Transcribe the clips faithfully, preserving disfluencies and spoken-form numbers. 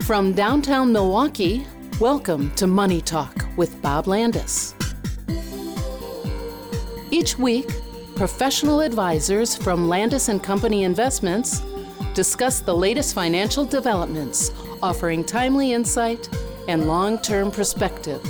From downtown Milwaukee, welcome to Money Talk with Bob Landis. Each week, professional advisors from Landis and Company Investments discuss the latest financial developments, offering timely insight and long-term perspective.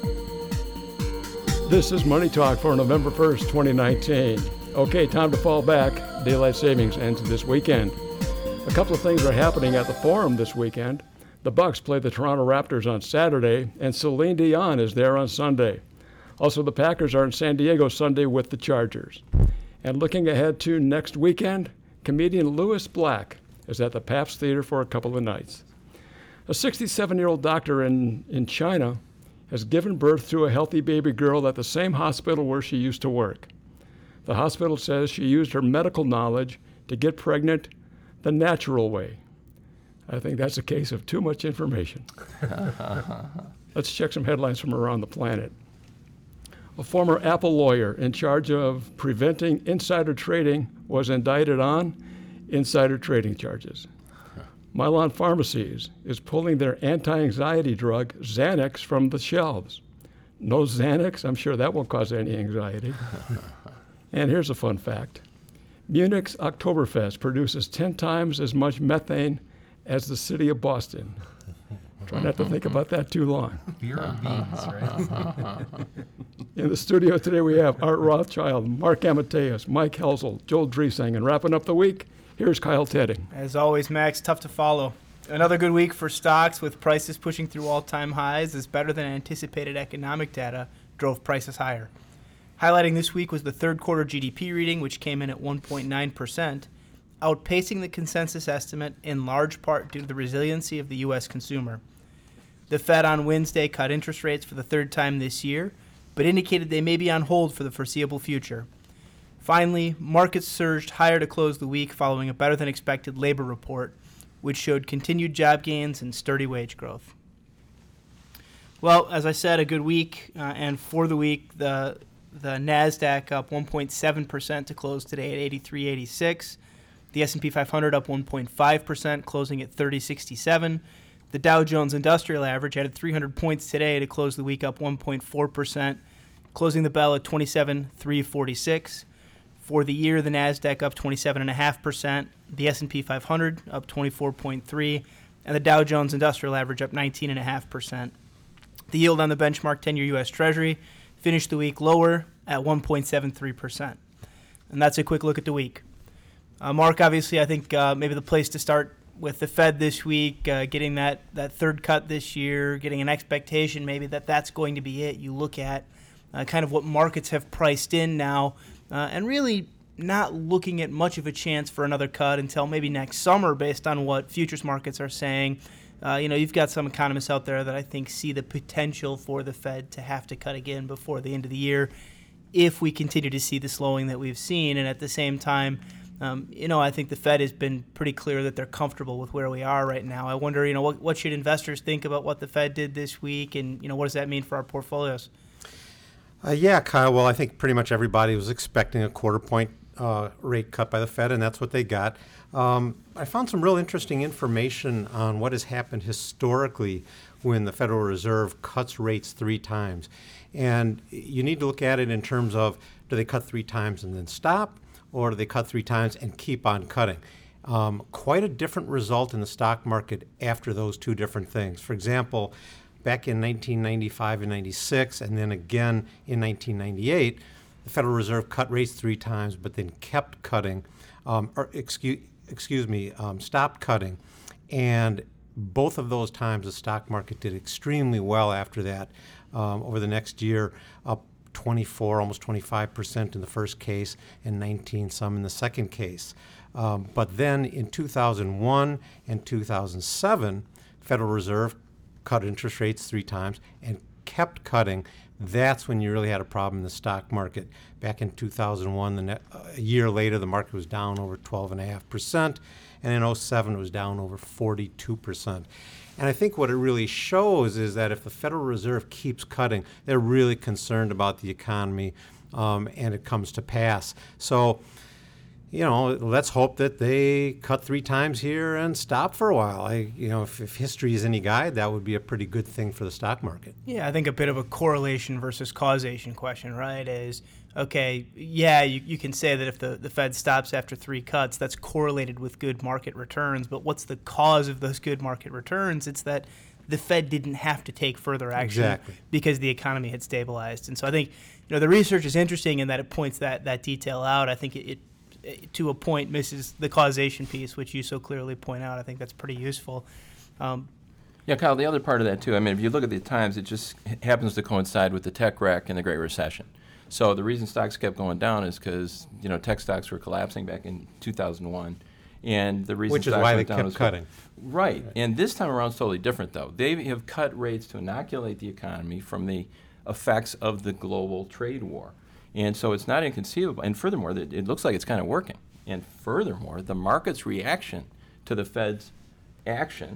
This is Money Talk for November first, twenty nineteen. Okay, time to fall back. Daylight savings ends this weekend. A couple of things are happening at the Forum this weekend. The Bucks play the Toronto Raptors on Saturday, and Celine Dion is there on Sunday. Also, the Packers are in San Diego Sunday with the Chargers. And looking ahead to next weekend, comedian Louis Black is at the Pabst Theater for a couple of nights. A sixty-seven-year-old doctor in, in China has given birth to a healthy baby girl at the same hospital where she used to work. The hospital says she used her medical knowledge to get pregnant the natural way. I think that's a case of too much information. Let's check some headlines from around the planet. A former Apple lawyer in charge of preventing insider trading was indicted on insider trading charges. Mylan Pharmacies is pulling their anti-anxiety drug Xanax from the shelves. No Xanax? I'm sure that won't cause any anxiety. And here's a fun fact. Munich's Oktoberfest produces ten times as much methane as the city of Boston. Try not to think about that too long. Beer and beans, right? In the studio today we have Art Rothschild, Mark Amateus, Mike Helsel, Joel Driesang, and wrapping up the week, here's Kyle Tedding. As always, Max, tough to follow. Another good week for stocks with prices pushing through all-time highs as better than anticipated economic data drove prices higher. Highlighting this week was the third quarter G D P reading, which came in at one point nine percent, outpacing the consensus estimate in large part due to the resiliency of the U S consumer. The Fed on Wednesday cut interest rates for the third time this year, but indicated they may be on hold for the foreseeable future. Finally, markets surged higher to close the week following a better-than-expected labor report, which showed continued job gains and sturdy wage growth. Well, as I said, a good week, uh, and for the week, the the NASDAQ up one point seven percent to close today at eighty-three eighty-six. The S and P five hundred up one point five percent, closing at thirty sixty-seven. The Dow Jones Industrial Average added three hundred points today to close the week up one point four percent, closing the bell at twenty-seven three forty-six. For the year, the NASDAQ up twenty-seven point five percent, the S and P five hundred up twenty-four point three percent, and the Dow Jones Industrial Average up nineteen point five percent. The yield on the benchmark ten-year U S Treasury finished the week lower at one point seven three percent. And that's a quick look at the week. Uh, Mark, obviously, I think uh, maybe the place to start with the Fed this week, uh, getting that, that third cut this year, getting an expectation maybe that that's going to be it. You look at uh, kind of what markets have priced in now, uh, and really not looking at much of a chance for another cut until maybe next summer based on what futures markets are saying. Uh, you know, you've got some economists out there that I think see the potential for the Fed to have to cut again before the end of the year if we continue to see the slowing that we've seen. And at the same time, um, you know, I think the Fed has been pretty clear that they're comfortable with where we are right now. I wonder, you know, what, what should investors think about what the Fed did this week, and, you know, what does that mean for our portfolios? Uh, yeah, Kyle, well, I think pretty much everybody was expecting a quarter point uh, rate cut by the Fed, and that's what they got. Um, I found some real interesting information on what has happened historically when the Federal Reserve cuts rates three times. And you need to look at it in terms of, do they cut three times and then stop, or do they cut three times and keep on cutting? Um, quite a different result in the stock market after those two different things. For example, back in nineteen ninety-five and ninety-six, and then again in nineteen ninety-eight, the Federal Reserve cut rates three times, but then kept cutting, um, or excuse, excuse me, um, stopped cutting. And both of those times, the stock market did extremely well after that. Um, over the next year, up twenty-four, almost twenty-five percent in the first case, and nineteen some in the second case. Um, but then in two thousand one and two thousand seven, Federal Reserve cut interest rates three times and kept cutting. That's when you really had a problem in the stock market. Back in two thousand one, the net, uh, a year later, the market was down over twelve point five percent, and in oh seven, it was down over forty-two percent. And I think what it really shows is that if the Federal Reserve keeps cutting, they're really concerned about the economy, um, and it comes to pass. So you know, let's hope that they cut three times here and stop for a while. I, you know, if, if history is any guide, that would be a pretty good thing for the stock market. Yeah, I think a bit of a correlation versus causation question, right, is, okay, yeah, you, you can say that if the, the Fed stops after three cuts, that's correlated with good market returns, but what's the cause of those good market returns? It's that the Fed didn't have to take further action exactly. because the economy had stabilized. And so I think, you know, the research is interesting in that it points that, that detail out. I think it, it to a point, misses the causation piece, which you so clearly point out. I think that's pretty useful. Um, yeah, Kyle, the other part of that, too, I mean, if you look at the times, it just happens to coincide with the tech wreck and the Great Recession. So the reason stocks kept going down is because, you know, tech stocks were collapsing back in two thousand one. And the reason Which is stocks why they went down kept was cutting. Right. right. And this time around, it's totally different, though. They have cut rates to inoculate the economy from the effects of the global trade war. And so it's not inconceivable. And furthermore, it looks like it's kind of working. And furthermore, the market's reaction to the Fed's action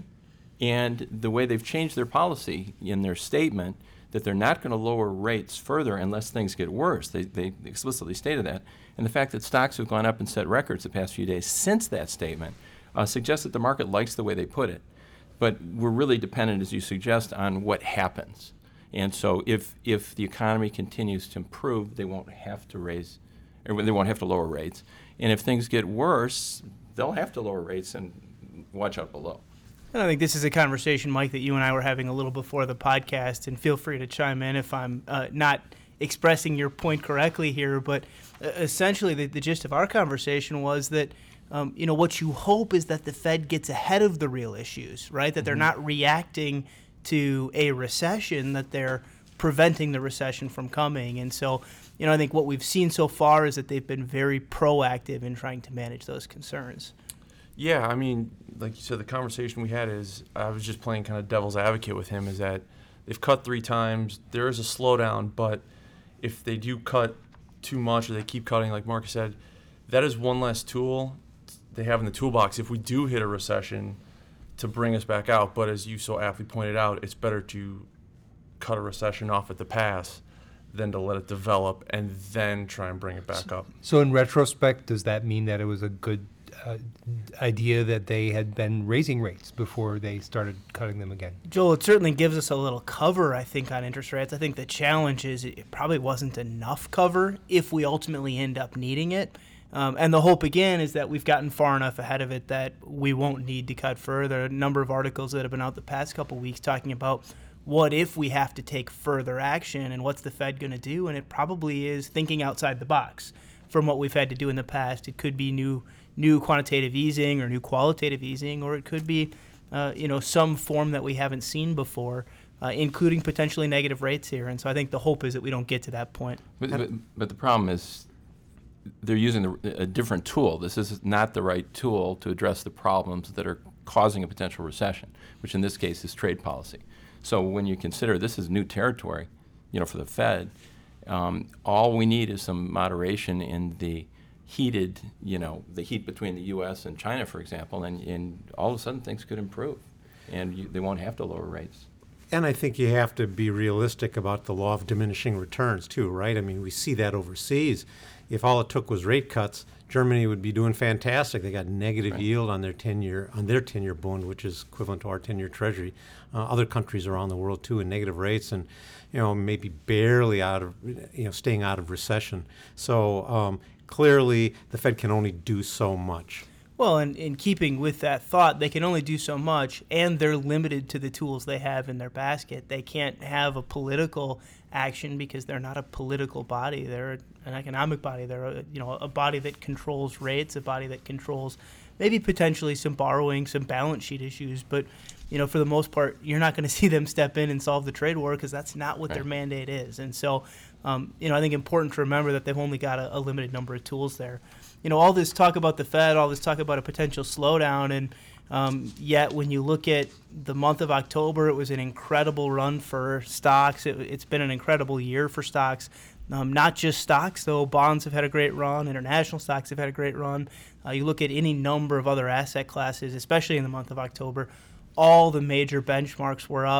and the way they've changed their policy in their statement that they're not going to lower rates further unless things get worse. They, they explicitly stated that. And the fact that stocks have gone up and set records the past few days since that statement uh, suggests that the market likes the way they put it. But we're really dependent, as you suggest, on what happens. And so if if the economy continues to improve, they won't have to raise, or they won't have to lower rates. And if things get worse, they'll have to lower rates and watch out below. And I think this is a conversation, Mike, that you and I were having a little before the podcast, and feel free to chime in if I'm uh, not expressing your point correctly here. But uh, essentially, the, the gist of our conversation was that um, you know, what you hope is that the Fed gets ahead of the real issues, right? That mm-hmm. they're not reacting to a recession, that they're preventing the recession from coming. And so, you know, I think what we've seen so far is that they've been very proactive in trying to manage those concerns. Yeah, I mean, like you said, the conversation we had is, I was just playing kind of devil's advocate with him, is that they've cut three times, there is a slowdown, but if they do cut too much or they keep cutting, like Marcus said, that is one less tool they have in the toolbox if we do hit a recession to bring us back out. But as you so aptly pointed out, it's better to cut a recession off at the pass than to let it develop and then try and bring it back up. So in retrospect, does that mean that it was a good uh, idea that they had been raising rates before they started cutting them again? Joel, it certainly gives us a little cover, I think, on interest rates. I think the challenge is it probably wasn't enough cover if we ultimately end up needing it. Um, and the hope, again, is that we've gotten far enough ahead of it that we won't need to cut further. A number of articles that have been out the past couple weeks talking about what if we have to take further action and what's the Fed going to do, and it probably is thinking outside the box from what we've had to do in the past. It could be new new quantitative easing or new qualitative easing, or it could be uh, you know, some form that we haven't seen before, uh, including potentially negative rates here. And so I think the hope is that we don't get to that point. But, but, but the problem is they're using the, a different tool. This is not the right tool to address the problems that are causing a potential recession, which in this case is trade policy. So when you consider this is new territory, you know, for the Fed, um, all we need is some moderation in the heated, you know, the heat between the U S and China, for example, and, and all of a sudden things could improve, and you, they won't have to lower rates. And I think you have to be realistic about the law of diminishing returns too, right? I mean, we see that overseas. If all it took was rate cuts, Germany would be doing fantastic. They got negative right. yield on their ten-year on their ten-year bond, which is equivalent to our ten-year Treasury. Uh, other countries around the world too, in negative rates, and you know maybe barely out of you know staying out of recession. So um, clearly, the Fed can only do so much. Well, and in keeping with that thought, they can only do so much, and they're limited to the tools they have in their basket. They can't have a political action because they're not a political body. They're an economic body. They're a, you know a body that controls rates, a body that controls maybe potentially some borrowing, some balance sheet issues. But you know, for the most part, you're not going to see them step in and solve the trade war because that's not what right. their mandate is. And so, um, you know, I think important to remember that they've only got a, a limited number of tools there. You know, all this talk about the Fed, all this talk about a potential slowdown, and um, yet when you look at the month of October, it was an incredible run for stocks. It, it's been an incredible year for stocks. Um, not just stocks, though. Bonds have had a great run. International stocks have had a great run. Uh, you look at any number of other asset classes, especially in the month of October, all the major benchmarks were up.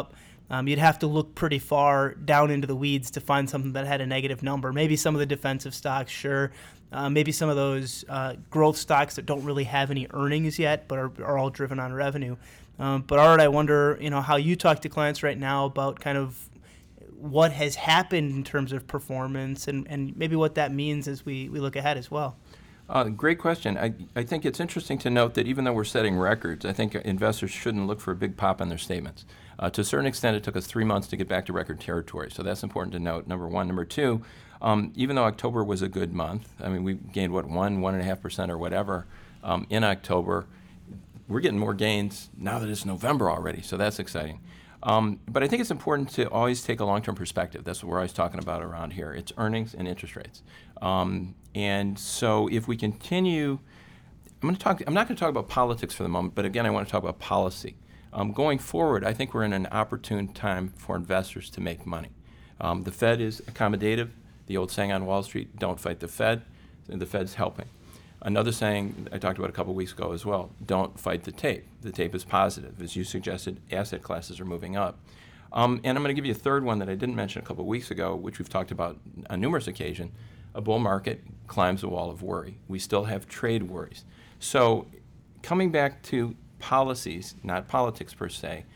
um, you'd have to look pretty far down into the weeds to find something that had a negative number. Maybe some of the defensive stocks, sure. Uh, maybe some of those uh, growth stocks that don't really have any earnings yet, but are, are all driven on revenue. Um, but Art, I wonder, you know, how you talk to clients right now about kind of what has happened in terms of performance, and, and maybe what that means as we, we look ahead as well. Uh, great question. I, I think it's interesting to note that even though we're setting records, I think investors shouldn't look for a big pop on their statements. Uh, to a certain extent, it took us three months to get back to record territory, so that's important to note, number one. Number two, um, even though October was a good month, I mean, we gained, what, one, one and a half percent or whatever um, in October, we're getting more gains now that it's November already, so that's exciting. Um, but I think it's important to always take a long-term perspective. That's what we're always talking about around here. It's earnings and interest rates. Um, and so if we continue, I'm going to talk. I'm not going to talk about politics for the moment, but again, I want to talk about policy. Um, going forward, I think we're in an opportune time for investors to make money. Um, the Fed is accommodative. The old saying on Wall Street, "Don't fight the Fed," and the Fed's helping. Another saying I talked about a couple weeks ago as well, don't fight the tape. The tape is positive. As you suggested, asset classes are moving up. Um, and I'm going to give you a third one that I didn't mention a couple weeks ago, which we've talked about on numerous occasions. A bull market climbs a wall of worry. We still have trade worries. So coming back to policies, not politics per se,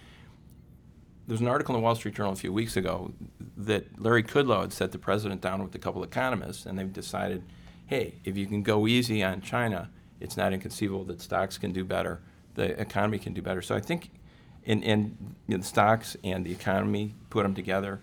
there was an article in the Wall Street Journal a few weeks ago that Larry Kudlow had set the president down with a couple of economists, and they've decided, hey, if you can go easy on China, it's not inconceivable that stocks can do better, the economy can do better. So I think in, in you know, the stocks and the economy, put them together,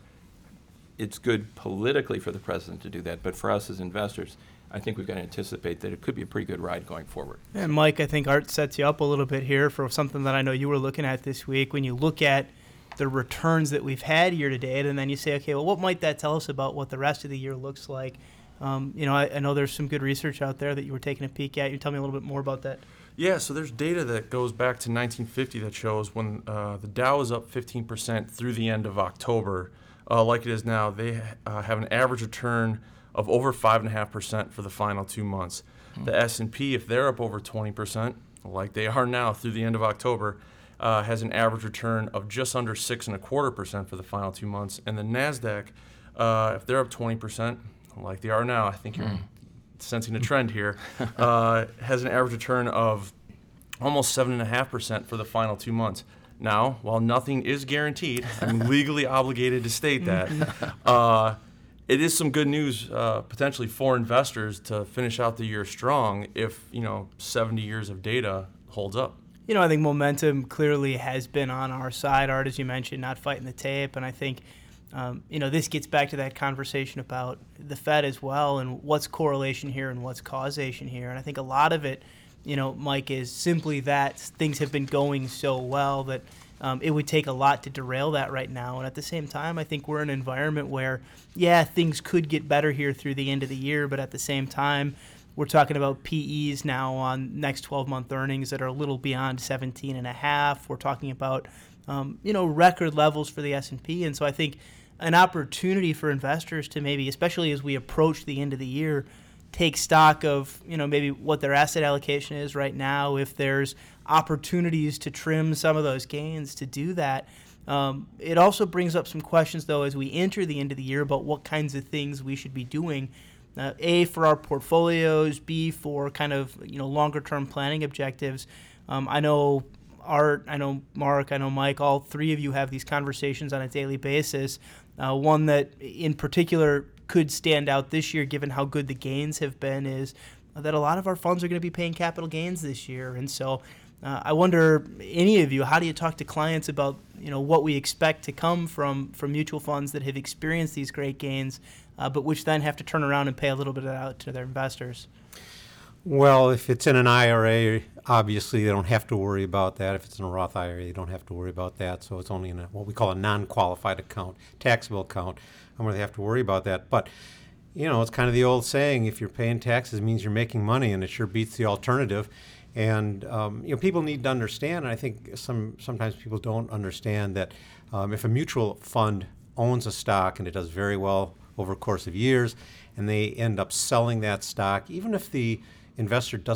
it's good politically for the president to do that. But for us as investors, I think we've got to anticipate that it could be a pretty good ride going forward. And Mike, I think Art sets you up a little bit here for something that I know you were looking at this week. When you look at the returns that we've had year to date, and then you say, okay, well, what might that tell us about what the rest of the year looks like? Um, you know, I, I know there's some good research out there that you were taking a peek at. You tell me a little bit more about that. Yeah, so there's data that goes back to nineteen fifty that shows when uh, the Dow is up fifteen percent through the end of October, uh, like it is now, they uh, have an average return of over five point five percent for the final two months. Mm-hmm. The S and P, if they're up over twenty percent, like they are now through the end of October, uh, has an average return of just under six and a quarter percent for the final two months. And the NASDAQ, uh, if they're up twenty percent, like they are now, I think you're mm. sensing a trend here, uh, has an average return of almost seven point five percent for the final two months. Now, while nothing is guaranteed, I'm legally obligated to state that, uh, it is some good news uh, potentially for investors to finish out the year strong if, you know, seventy years of data holds up. You know, I think momentum clearly has been on our side, Art, as you mentioned, not fighting the tape. And I think Um, you know, this gets back to that conversation about the Fed as well and what's correlation here and what's causation here. And I think a lot of it, you know, Mike, is simply that things have been going so well that um, it would take a lot to derail that right now. And at the same time, I think we're in an environment where, yeah, things could get better here through the end of the year, but at the same time, we're talking about P Es now on next twelve-month earnings that are a little beyond seventeen and a half. We're talking about, um, you know, record levels for the S and P. And so I think an opportunity for investors to maybe, especially as we approach the end of the year, take stock of, you know, maybe what their asset allocation is right now, if there's opportunities to trim some of those gains to do that. Um, it also brings up some questions, though, as we enter the end of the year about what kinds of things we should be doing, uh, A, for our portfolios, B, for kind of, you know, longer-term planning objectives. Um, I know Art, I know Mark, I know Mike, all three of you have these conversations on a daily basis. Uh, one that in particular could stand out this year, given how good the gains have been, is that a lot of our funds are going to be paying capital gains this year. And so uh, I wonder, any of you, how do you talk to clients about, you know, what we expect to come from, from mutual funds that have experienced these great gains, uh, but which then have to turn around and pay a little bit out to their investors? Well, if it's in an I R A, obviously they don't have to worry about that. If it's in a Roth I R A, they don't have to worry about that. So it's only in a, what we call a non-qualified account, taxable account, where they have to worry about that. But, you know, it's kind of the old saying, if you're paying taxes, it means you're making money, and it sure beats the alternative. And, um, you know, people need to understand, and I think some sometimes people don't understand that um, if a mutual fund owns a stock and it does very well over a course of years, and they end up selling that stock, even if the investor doesn't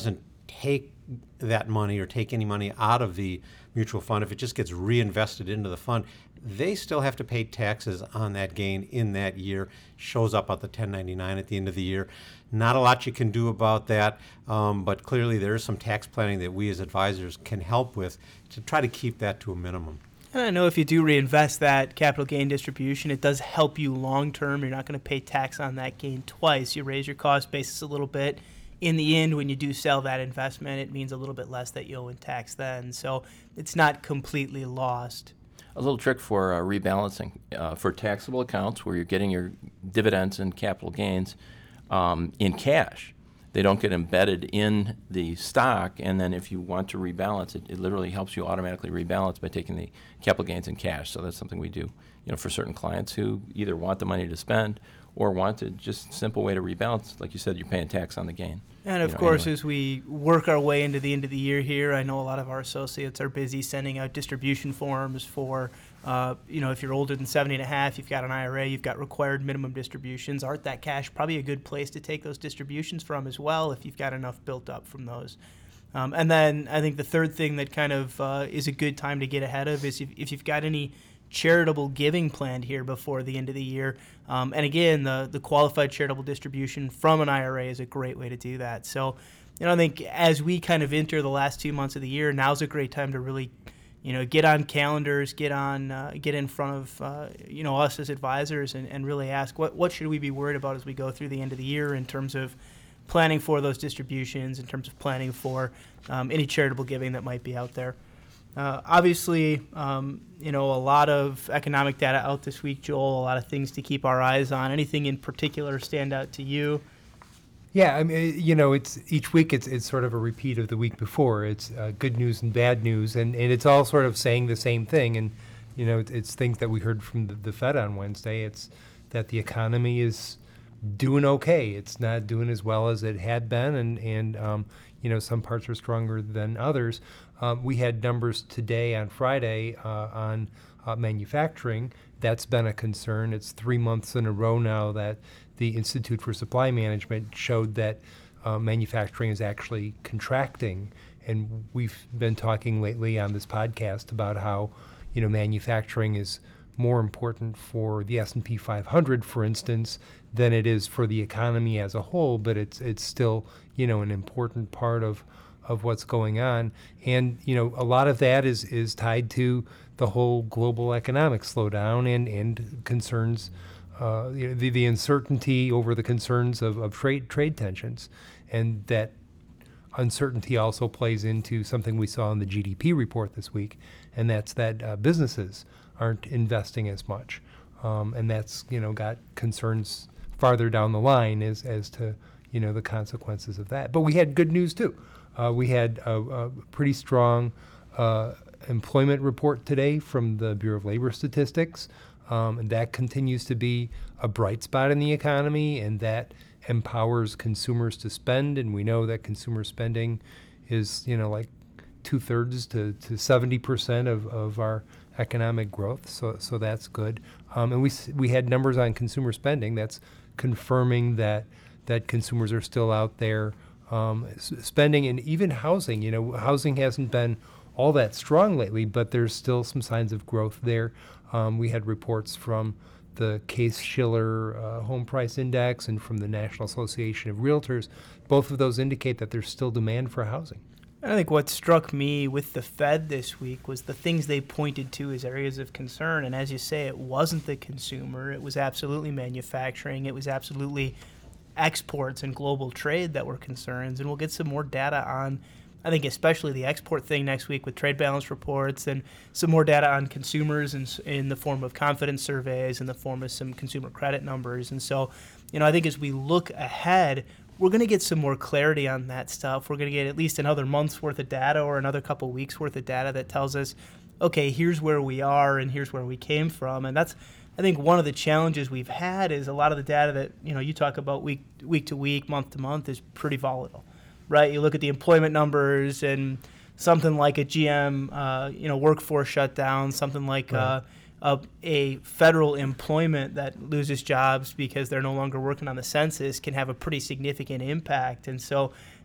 take that money or take any money out of the mutual fund, if it just gets reinvested into the fund, they still have to pay taxes on that gain in that year. Shows up on the ten ninety-nine at the end of the year. Not a lot you can do about that, um, but clearly there is some tax planning that we as advisors can help with to try to keep that to a minimum. And I know if you do reinvest that capital gain distribution, it does help you long term. You're not going to pay tax on that gain twice. You raise your cost basis a little bit. In the end, when you do sell that investment, it means a little bit less that you owe in tax then. So it's not completely lost. A little trick for uh, rebalancing uh, for taxable accounts where you're getting your dividends and capital gains um, in cash. They don't get embedded in the stock, and then if you want to rebalance it, it literally helps you automatically rebalance by taking the capital gains in cash. So that's something we do, you know, for certain clients who either want the money to spend or want to just simple way to rebalance. Like you said, you're paying tax on the gain. And of you know, course, anyway. as we work our way into the end of the year here, I know a lot of our associates are busy sending out distribution forms for, uh, you know, if you're older than seventy and a half, you've got an I R A, you've got required minimum distributions. Art That Cash, probably a good place to take those distributions from as well if you've got enough built up from those. Um, and then I think the third thing that kind of uh, is a good time to get ahead of is if, if you've got any charitable giving planned here before the end of the year. Um, and again, the, the qualified charitable distribution from an I R A is a great way to do that. So, you know, I think as we kind of enter the last two months of the year, now's a great time to really, you know, get on calendars, get on, uh, get in front of, uh, you know, us as advisors and, and really ask what, what should we be worried about as we go through the end of the year in terms of planning for those distributions, in terms of planning for um, any charitable giving that might be out there. Uh, obviously, um, you know, a lot of economic data out this week, Joel, a lot of things to keep our eyes on. Anything in particular stand out to you? Yeah, I mean, you know, it's each week it's it's sort of a repeat of the week before. It's uh, good news and bad news, and, and it's all sort of saying the same thing. And, you know, it's, it's things that we heard from the, the Fed on Wednesday. It's that the economy is doing okay. It's not doing as well as it had been, and, and um, you know, some parts are stronger than others. Um, we had numbers today on Friday uh, on uh, manufacturing. That's been a concern. It's three months in a row now that the Institute for Supply Management showed that uh, manufacturing is actually contracting. And we've been talking lately on this podcast about how, you know, manufacturing is more important for the S and P five hundred, for instance, than it is for the economy as a whole. But it's it's still, you know, an important part of of what's going on. And, you know, a lot of that is, is tied to the whole global economic slowdown and, and concerns, uh, you know, the, the uncertainty over the concerns of, of trade trade tensions. And that uncertainty also plays into something we saw in the G D P report this week, and that's that uh, businesses aren't investing as much. Um, and that's, you know, got concerns farther down the line as, as to, you know, the consequences of that. But we had good news, too. Uh, we had a, a pretty strong uh, employment report today from the Bureau of Labor Statistics, um, and that continues to be a bright spot in the economy, and that empowers consumers to spend. And we know that consumer spending is, you know, like two-thirds to, to seventy percent of, of our economic growth, so so that's good. Um, and we we had numbers on consumer spending that's confirming that that consumers are still out there Um, s- spending, and even housing. You know, housing hasn't been all that strong lately, but there's still some signs of growth there. Um, we had reports from the Case-Shiller uh, Home Price Index and from the National Association of Realtors. Both of those indicate that there's still demand for housing. I think what struck me with the Fed this week was the things they pointed to as areas of concern. And as you say, it wasn't the consumer. It was absolutely manufacturing. It was absolutely exports and global trade that were concerns, and we'll get some more data on, I think, especially the export thing next week with trade balance reports, and some more data on consumers in, in the form of confidence surveys, in the form of some consumer credit numbers. And so, you know, I think as we look ahead, we're going to get some more clarity on that stuff. We're going to get at least another month's worth of data or another couple weeks worth of data that tells us, okay, here's where we are and here's where we came from. And that's, I think, one of the challenges we've had is a lot of the data that, you know, you talk about week week to week, month to month is pretty volatile, right? You look at the employment numbers and something like a G M, uh, you know, workforce shutdown, something like Right. uh, a, a federal employment that loses jobs because they're no longer working on the census can have a pretty significant impact. And so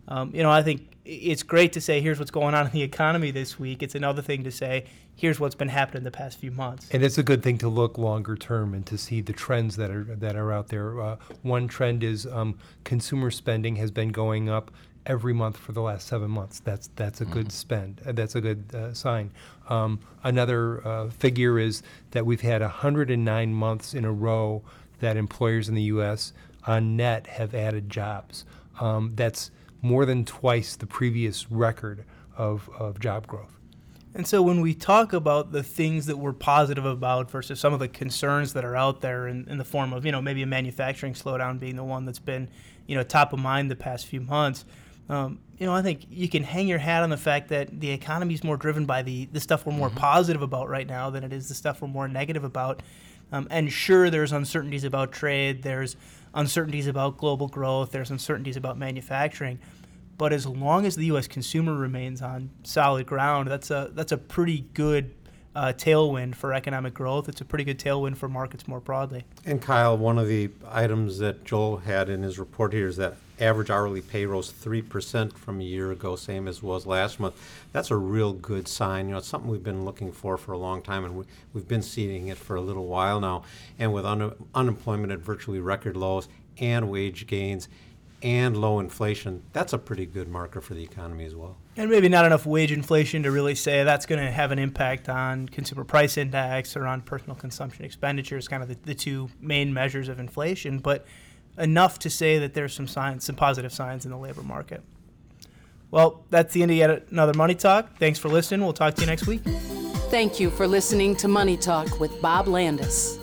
Um, you know, I think it's great to say, here's what's going on in the economy this week. It's another thing to say, here's what's been happening the past few months. And it's a good thing to look longer term and to see the trends that are that are out there. Uh, one trend is um, consumer spending has been going up every month for the last seven months. That's that's a good spend. Uh, that's a good uh, sign. Um, another uh, figure is that we've had one hundred nine months in a row that employers in the U S on net have added jobs. Um, that's more than twice the previous record of, of job growth. And so when we talk about the things that we're positive about versus some of the concerns that are out there in, in the form of, you know, maybe a manufacturing slowdown being the one that's been, you know, top of mind the past few months, um, you know, I think you can hang your hat on the fact that the economy is more driven by the, the stuff we're more mm-hmm. positive about right now than it is the stuff we're more negative about. Um, and sure, there's uncertainties about trade, there's uncertainties about global growth, there's uncertainties about manufacturing. But as long as the U S consumer remains on solid ground, that's a that's a pretty good uh, tailwind for economic growth. It's a pretty good tailwind for markets more broadly. And Kyle, one of the items that Joel had in his report here is that average hourly pay rose three percent from a year ago, same as was last month. That's a real good sign. You know, it's something we've been looking for for a long time, and we, we've been seeing it for a little while now. And with un- unemployment at virtually record lows and wage gains and low inflation, that's a pretty good marker for the economy as well. And maybe not enough wage inflation to really say that's going to have an impact on consumer price index or on personal consumption expenditures, kind of the, the two main measures of inflation, but enough to say that there's some signs, some positive signs in the labor market. Well, that's the end of yet another Money Talk. Thanks for listening. We'll talk to you next week. Thank you for listening to Money Talk with Bob Landis.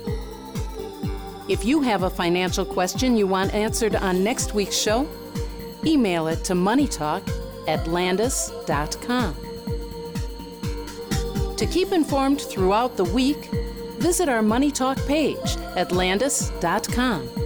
If you have a financial question you want answered on next week's show, email it to moneytalk at landis dot com. To keep informed throughout the week, visit our Money Talk page at landis dot com.